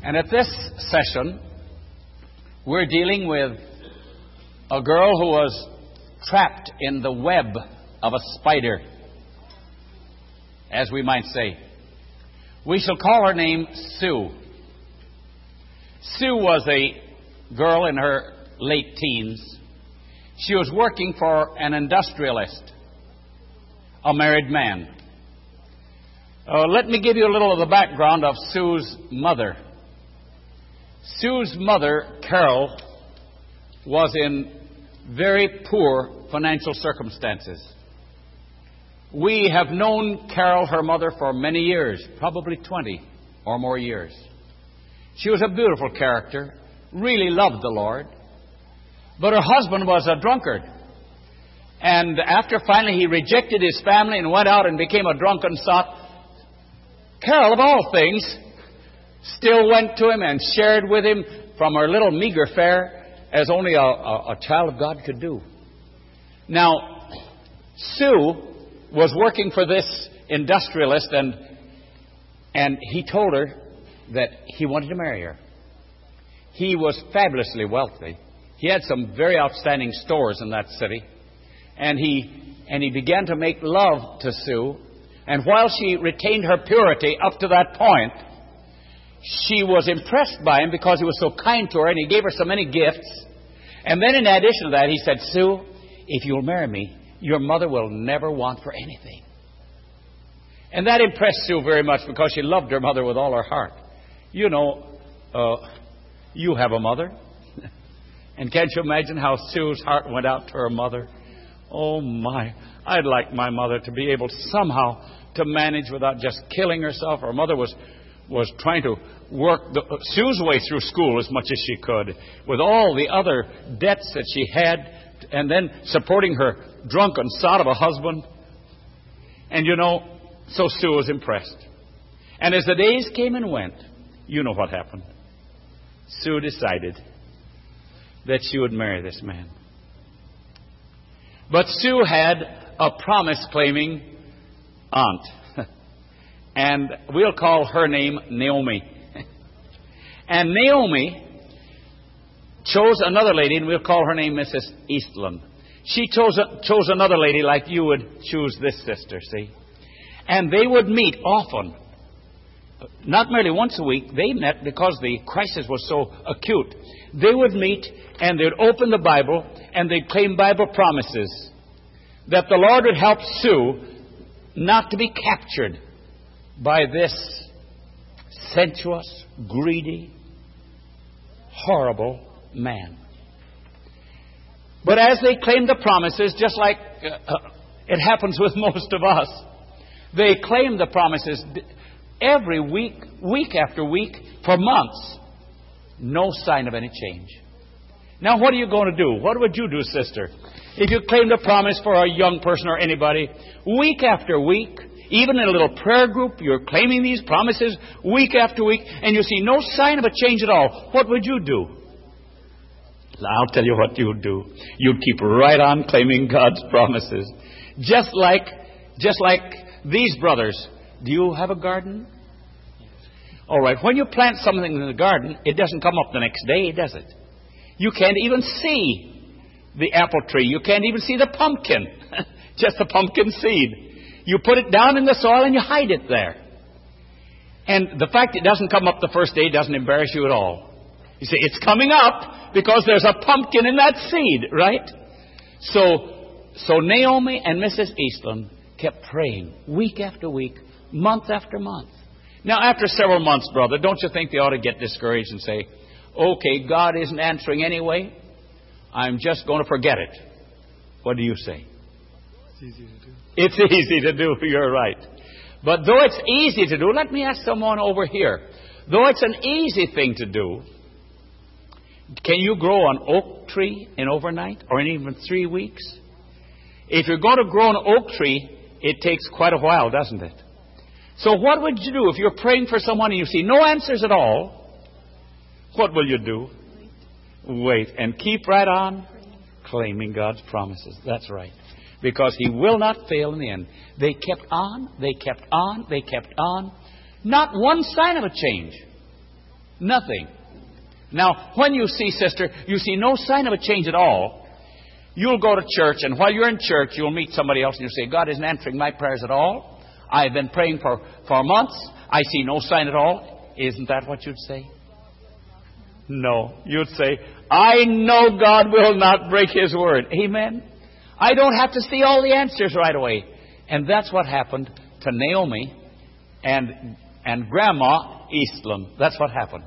And at this session, we're dealing with a girl who was trapped in the web of a spider, as we might say. We shall call her name Sue. Sue was a girl in her late teens. She was working for an industrialist, a married man. Let me give you a little of the background of Sue's mother. Sue's mother, Carol, was in very poor financial circumstances. We have known Carol, her mother, for many years, probably 20 or more years. She was a beautiful character, really loved the Lord, but her husband was a drunkard. And after finally he rejected his family and went out and became a drunken sot, Carol, of all things, still went to him and shared with him from her little meager fare as only a child of God could do. Now, Sue was working for this industrialist, and he told her that he wanted to marry her. He was fabulously wealthy. He had some very outstanding stores in that city. And he began to make love to Sue. And while she retained her purity up to that point, she was impressed by him because he was so kind to her and he gave her so many gifts. And then in addition to that, he said, Sue, if you'll marry me, your mother will never want for anything. And that impressed Sue very much because she loved her mother with all her heart. You know, you have a mother. And can't you imagine how Sue's heart went out to her mother? Oh my, I'd like my mother to be able somehow to manage without just killing herself. Her mother was trying to work Sue's way through school as much as she could, with all the other debts that she had, and then supporting her drunken sot of a husband. And you know, so Sue was impressed. And as the days came and went, you know what happened. Sue decided that she would marry this man. But Sue had a promise-claiming aunt. And we'll call her name Naomi. And Naomi chose another lady, and we'll call her name Mrs. Eastland. She chose another lady like you would choose this sister, see? And they would meet often. Not merely once a week. They met because the crisis was so acute. They would meet and they'd open the Bible and they'd claim Bible promises that the Lord would help Sue not to be captured by this sensuous, greedy, horrible man. But as they claimed the promises, just like it happens with most of us, they claimed the promises every week, week after week, for months. No sign of any change. Now, what are you going to do? What would you do, sister? If you claimed a promise for a young person or anybody, week after week, even in a little prayer group, you're claiming these promises week after week, and you see no sign of a change at all, what would you do? I'll tell you what you'd do. You'd keep right on claiming God's promises. Just like these brothers. Do you have a garden? All right. When you plant something in the garden, it doesn't come up the next day, does it? You can't even see the apple tree. You can't even see the pumpkin. Just the pumpkin seed. You put it down in the soil and you hide it there. And the fact it doesn't come up the first day doesn't embarrass you at all. You say, it's coming up because there's a pumpkin in that seed, right? So Naomi and Mrs. Eastland kept praying week after week, month after month. Now, after several months, brother, don't you think they ought to get discouraged and say, okay, God isn't answering anyway. I'm just going to forget it. What do you say? It's easy to do. It's easy to do, you're right. But though it's easy to do, let me ask someone over here. Though it's an easy thing to do, can you grow an oak tree in overnight or in even 3 weeks? If you're going to grow an oak tree, it takes quite a while, doesn't it? So what would you do if you're praying for someone and you see no answers at all? What will you do? Wait and keep right on claiming God's promises. That's right. Because He will not fail in the end. They kept on, they kept on, they kept on. Not one sign of a change. Nothing. Now, when you see, sister, you see no sign of a change at all, you'll go to church, and while you're in church, you'll meet somebody else, and you'll say, God isn't answering my prayers at all. I've been praying for months. I see no sign at all. Isn't that what you'd say? No. You'd say, I know God will not break His word. Amen? I don't have to see all the answers right away. And that's what happened to Naomi and Grandma Eastland. That's what happened.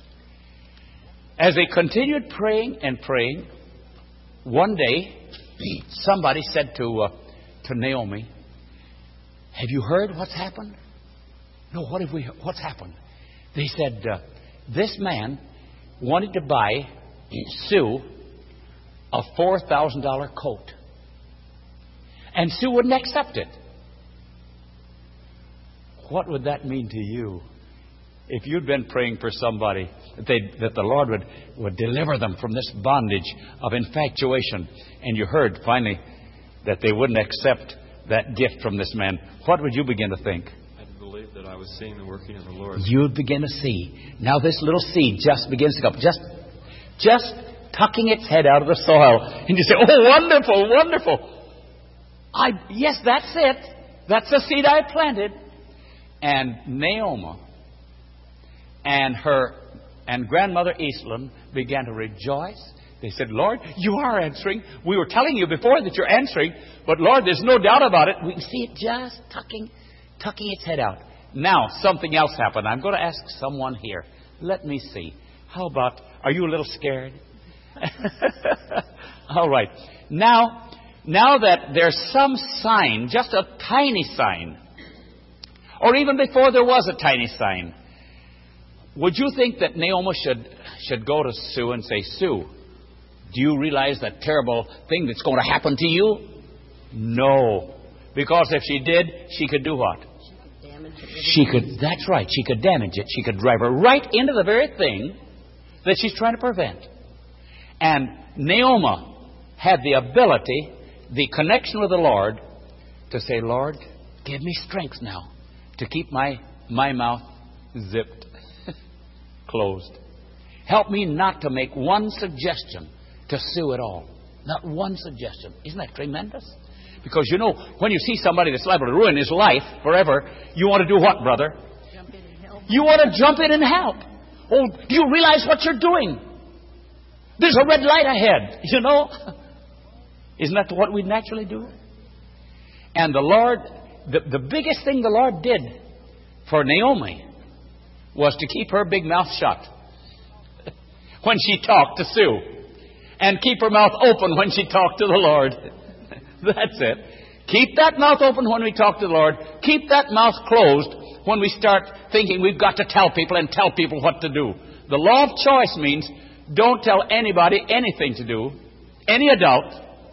As they continued praying and praying, one day, somebody said to Naomi, have you heard what's happened? No, what's happened? They said, this man wanted to buy Sue a $4,000 coat. And Sue wouldn't accept it. What would that mean to you? If you'd been praying for somebody that the Lord would deliver them from this bondage of infatuation, and you heard finally that they wouldn't accept that gift from this man, what would you begin to think? I'd believe that I was seeing the working of the Lord. You'd begin to see. Now this little seed just begins to come, just tucking its head out of the soil. And you say, oh, wonderful, wonderful. Yes, that's it. That's the seed I planted. And Naomi and Grandmother Eastland began to rejoice. They said, Lord, you are answering. We were telling you before that you're answering, but Lord, there's no doubt about it. We can see it just tucking its head out. Now, something else happened. I'm going to ask someone here. Let me see. How about, are you a little scared? All right. Now that there's some sign, just a tiny sign, or even before there was a tiny sign, would you think that Naomi should go to Sue and say, Sue, do you realize that terrible thing that's going to happen to you? No. Because if she did, she could do what? That's right. She could damage it. She could drive her right into the very thing that she's trying to prevent. And Naomi had the ability, the connection with the Lord, to say, Lord, give me strength now to keep my mouth zipped, closed. Help me not to make one suggestion to Sue at all. Not one suggestion. Isn't that tremendous? Because, you know, when you see somebody that's liable to ruin his life forever, you want to do what, brother? Jump in and help. You want to jump in and help. Oh, do you realize what you're doing? There's a red light ahead, you know. Isn't that what we naturally do? And the Lord, the biggest thing the Lord did for Naomi was to keep her big mouth shut when she talked to Sue, and keep her mouth open when she talked to the Lord. That's it. Keep that mouth open when we talk to the Lord. Keep that mouth closed when we start thinking we've got to tell people and tell people what to do. The law of choice means don't tell anybody anything to do, any adult,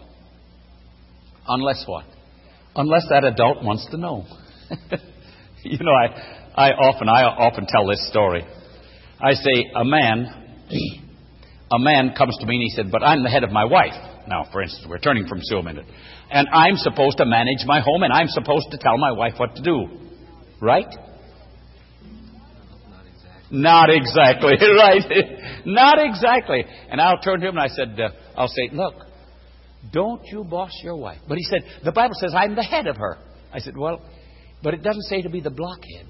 unless what? Unless that adult wants to know. You know, I often tell this story. I say, a man comes to me and he said, but I'm the head of my wife. Now, for instance, we're turning from Sue a minute. And I'm supposed to manage my home, and I'm supposed to tell my wife what to do. Right? Not exactly. Right? Not exactly. And I'll turn to him and I'll say, look, don't you boss your wife. But he said, the Bible says I'm the head of her. I said, well, but it doesn't say to be the blockhead.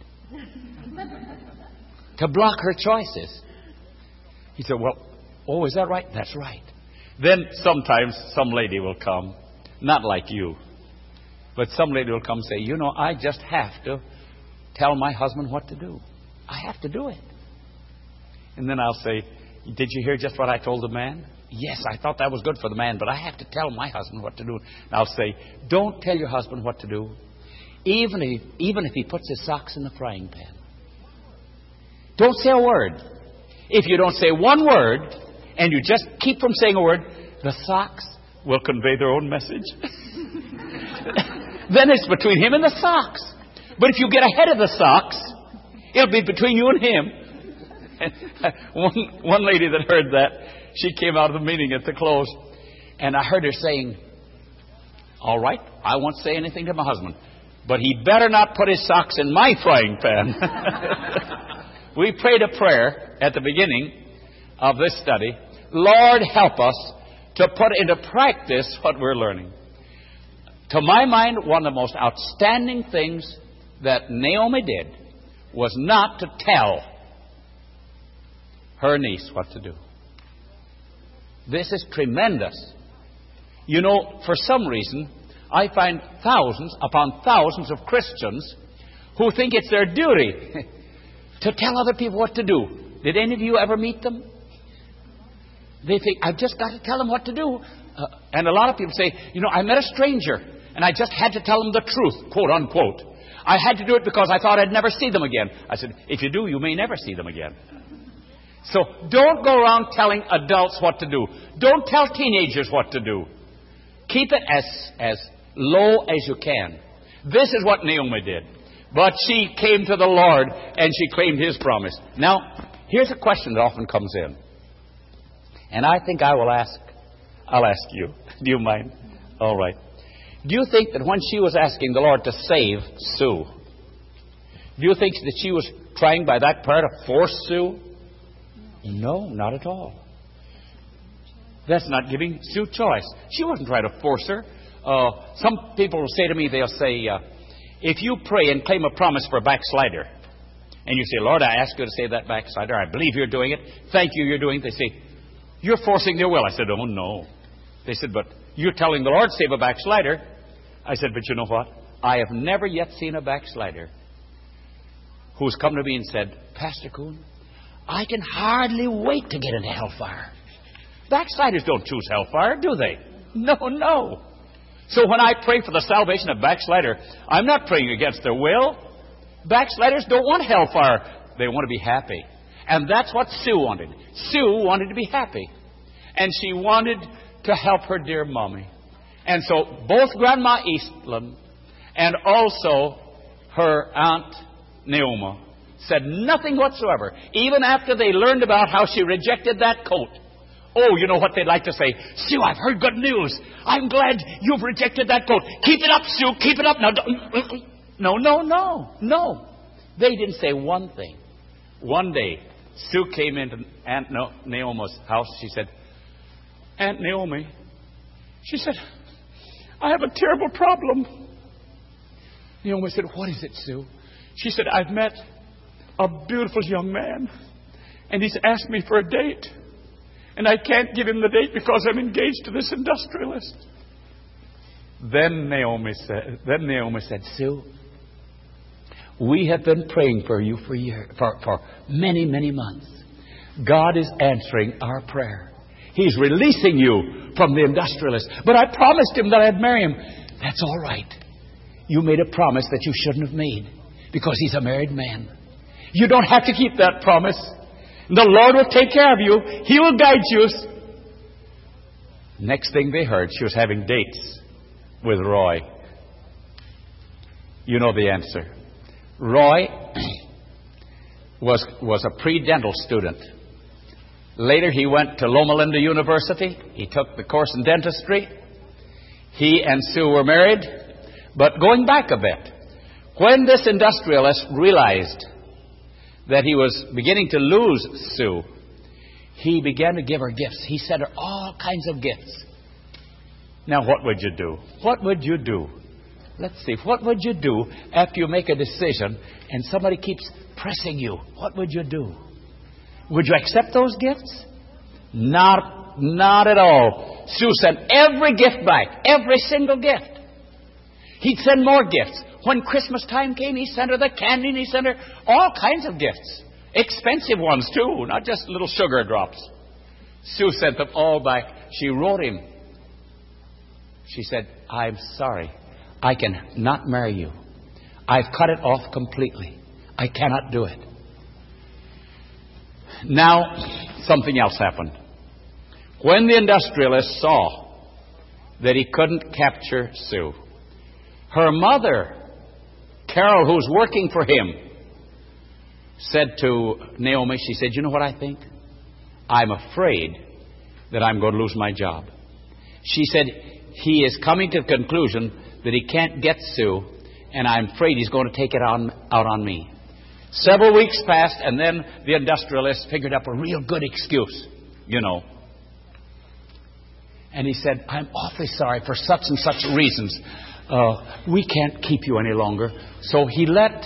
To block her choices. He said, well, oh, is that right? That's right. Then sometimes some lady will come, not like you, but some lady will come and say, you know, I just have to tell my husband what to do. I have to do it. And then I'll say, did you hear just what I told the man? Yes, I thought that was good for the man, but I have to tell my husband what to do. And I'll say, don't tell your husband what to do, even if he puts his socks in the frying pan. Don't say a word. If you don't say one word, and you just keep from saying a word, the socks will convey their own message. Then it's between him and the socks. But if you get ahead of the socks, it'll be between you and him. One lady that heard that, she came out of the meeting at the close, and I heard her saying, all right, I won't say anything to my husband, but he better not put his socks in my frying pan. We prayed a prayer, at the beginning of this study, Lord, help us to put into practice what we're learning. To my mind, one of the most outstanding things that Naomi did was not to tell her niece what to do. This is tremendous. You know, for some reason, I find thousands upon thousands of Christians who think it's their duty to tell other people what to do. Did any of you ever meet them? They think, I've just got to tell them what to do. And a lot of people say, you know, I met a stranger and I just had to tell them the truth, quote unquote. I had to do it because I thought I'd never see them again. I said, if you do, you may never see them again. So don't go around telling adults what to do. Don't tell teenagers what to do. Keep it as low as you can. This is what Naomi did. But she came to the Lord and she claimed His promise. Now, here's a question that often comes in. And I think I'll ask you. Do you mind? All right. Do you think that when she was asking the Lord to save Sue, do you think that she was trying by that prayer to force Sue? No, not at all. That's not giving Sue choice. She wasn't trying to force her. Some people will say to me, they'll say, if you pray and claim a promise for a backslider, and you say, Lord, I ask you to save that backslider. I believe you're doing it. Thank you, you're doing it. They say, you're forcing their will. I said, oh, no. They said, but you're telling the Lord to save a backslider. I said, but you know what? I have never yet seen a backslider who's come to me and said, Pastor Kuhn, I can hardly wait to get into hellfire. Backsliders don't choose hellfire, do they? No. So when I pray for the salvation of backslider, I'm not praying against their will. Backsliders don't want hellfire. They want to be happy. And that's what Sue wanted. Sue wanted to be happy. And she wanted to help her dear mommy. And so both Grandma Eastland and also her Aunt Naomi said nothing whatsoever, even after they learned about how she rejected that coat. Oh, you know what they'd like to say? Sue, I've heard good news. I'm glad you've rejected that coat. Keep it up, Sue. Keep it up. Now, no. They didn't say one thing. One day, Sue came into Aunt Naomi's house. She said, Aunt Naomi, she said, I have a terrible problem. Naomi said, what is it, Sue? She said, I've met a beautiful young man, and he's asked me for a date. And I can't give him the date because I'm engaged to this industrialist. Then Naomi said, Sue, we have been praying for you for many, many months. God is answering our prayer. He's releasing you from the industrialist. But I promised him that I'd marry him. That's all right. You made a promise that you shouldn't have made because he's a married man. You don't have to keep that promise. The Lord will take care of you. He will guide you. Next thing they heard, she was having dates with Roy. You know the answer. Roy was a pre-dental student. Later he went to Loma Linda University. He took the course in dentistry. He and Sue were married. But going back a bit, when this industrialist realized that he was beginning to lose Sue, he began to give her gifts. He sent her all kinds of gifts. Now, what would you do? What would you do? Let's see. What would you do after you make a decision and somebody keeps pressing you? What would you do? Would you accept those gifts? Not at all. Sue sent every gift back. Every single gift. He'd send more gifts. When Christmas time came, he sent her the candy and he sent her all kinds of gifts. Expensive ones, too, not just little sugar drops. Sue sent them all back. She wrote him. She said, I'm sorry. I can not marry you. I've cut it off completely. I cannot do it. Now, something else happened. When the industrialist saw that he couldn't capture Sue, her mother, Carol, who's working for him, said to Naomi, she said, you know what I think? I'm afraid that I'm going to lose my job. She said, he is coming to the conclusion that he can't get Sue, and I'm afraid he's going to take it out on me. Several weeks passed, and then the industrialist figured up a real good excuse, And he said, I'm awfully sorry for such and such reasons. We can't keep you any longer. So he let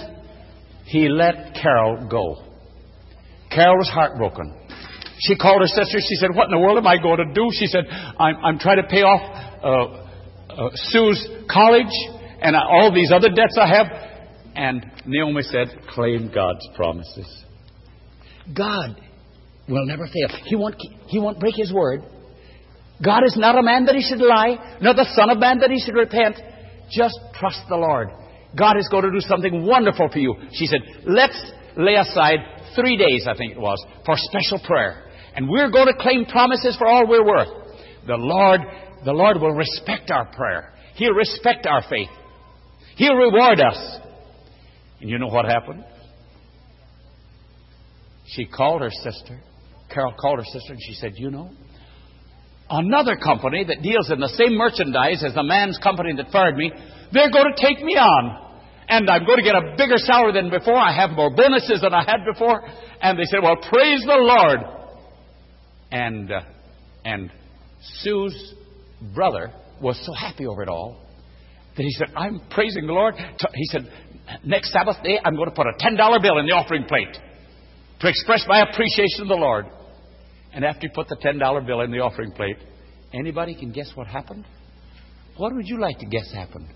Carol go. Carol was heartbroken. She called her sister. She said, what in the world am I going to do? She said, I'm trying to pay off Sue's college and all these other debts I have. And Naomi said, claim God's promises. God will never fail. He won't break His word. God is not a man that He should lie, nor the son of man that He should repent. Just trust the Lord. God is going to do something wonderful for you. She said, let's lay aside 3 days, I think it was, for special prayer. And we're going to claim promises for all we're worth. The Lord will respect our prayer. He'll respect our faith. He'll reward us. And you know what happened? She called her sister. Carol called her sister and she said, another company that deals in the same merchandise as the man's company that fired me, they're going to take me on. And I'm going to get a bigger salary than before. I have more bonuses than I had before. And they said, well, praise the Lord. And Sue's brother was so happy over it all that he said, I'm praising the Lord. He said, next Sabbath day, I'm going to put a $10 bill in the offering plate to express my appreciation of the Lord. And after he put the $10 bill in the offering plate, anybody can guess what happened? What would you like to guess happened?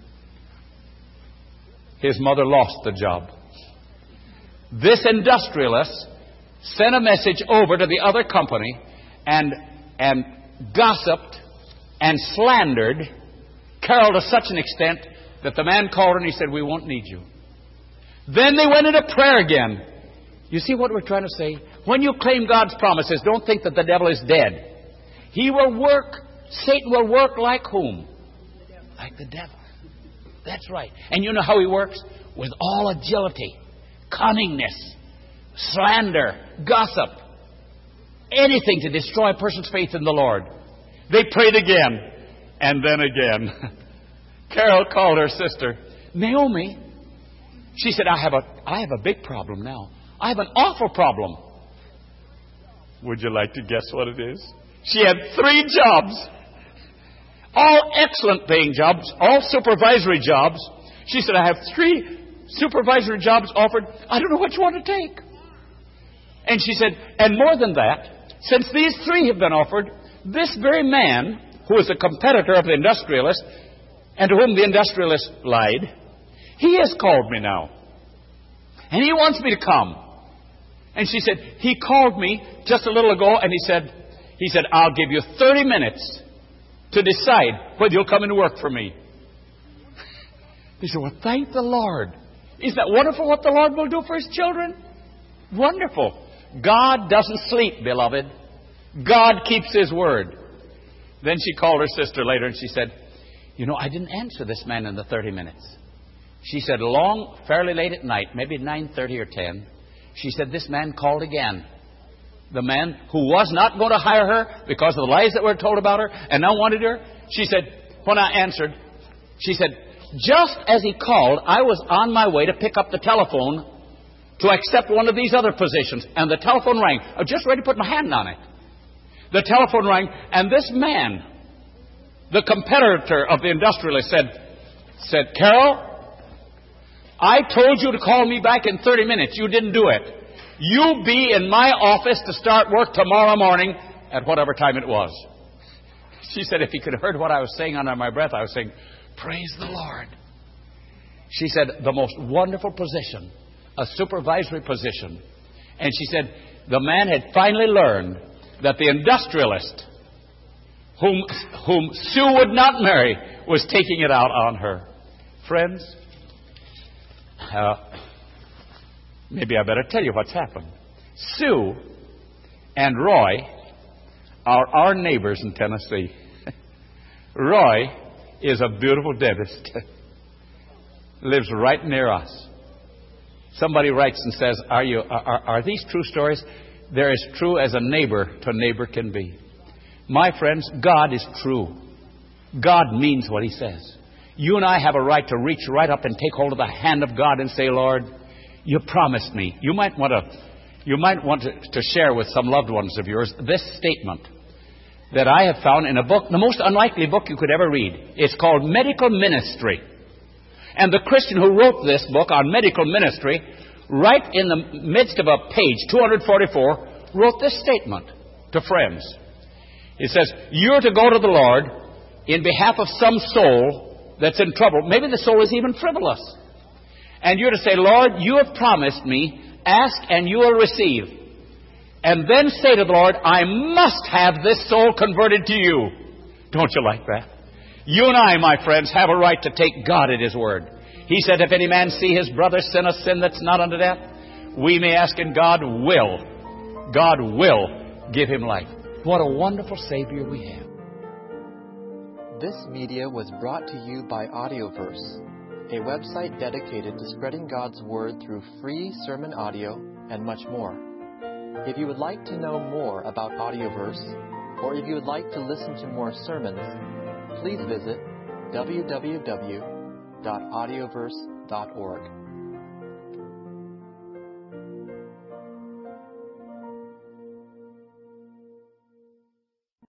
His mother lost the job. This industrialist sent a message over to the other company and gossiped and slandered Carol to such an extent that the man called her and he said, we won't need you. Then they went into prayer again. You see what we're trying to say? When you claim God's promises, don't think that the devil is dead. He will work. Satan will work like whom? Like the devil. That's right. And you know how he works? With all agility, cunningness, slander, gossip, anything to destroy a person's faith in the Lord. They prayed again, and then again. Carol called her sister, Naomi. She said, I have a big problem now. I have an awful problem. Would you like to guess what it is? She had 3 jobs. All excellent paying jobs. All supervisory jobs. She said, I have 3 supervisory jobs offered. I don't know which one to take. And she said, and more than that, since these 3 have been offered, this very man, who is a competitor of the industrialist, and to whom the industrialist lied, he has called me now. And he wants me to come. And she said, he called me just a little ago and he said, I'll give you 30 minutes to decide whether you'll come and work for me. He said, well, thank the Lord. Isn't that wonderful what the Lord will do for His children? Wonderful. God doesn't sleep, beloved. God keeps His word. Then she called her sister later and she said, I didn't answer this man in the 30 minutes. She said, fairly late at night, maybe 9:30 or 10, she said, this man called again. The man who was not going to hire her because of the lies that were told about her and now wanted her. She said, when I answered, she said, just as he called, I was on my way to pick up the telephone to accept one of these other positions. And the telephone rang. I was just ready to put my hand on it. The telephone rang, and this man, the competitor of the industrialist, said, Carol, I told you to call me back in 30 minutes. You didn't do it. You be in my office to start work tomorrow morning at whatever time it was. She said, if he could have heard what I was saying under my breath, I was saying, praise the Lord. She said, the most wonderful position, a supervisory position. And she said, the man had finally learned that the industrialist, whom Sue would not marry, was taking it out on her. Friends, maybe I better tell you what's happened. Sue and Roy are our neighbors in Tennessee. Roy is a beautiful dentist. Lives right near us. Somebody writes and says, are these true stories? They're as true as a neighbor to neighbor can be. My friends, God is true. God means what He says. You and I have a right to reach right up and take hold of the hand of God and say, Lord, You promised me. You might want to share with some loved ones of yours this statement that I have found in a book, the most unlikely book you could ever read. It's called Medical Ministry. And the Christian who wrote this book on medical ministry, right in the midst of a page, 244, wrote this statement to friends. It says, you're to go to the Lord in behalf of some soul that's in trouble. Maybe the soul is even frivolous. And you're to say, Lord, you have promised me, ask and you will receive. And then say to the Lord, I must have this soul converted to you. Don't you like that? You and I, my friends, have a right to take God at His word. He said, if any man see his brother sin a sin that's not unto death, we may ask and God will give him life. What a wonderful Savior we have. This media was brought to you by Audioverse, a website dedicated to spreading God's Word through free sermon audio and much more. If you would like to know more about Audioverse, or if you would like to listen to more sermons, please visit www.audioverse.org.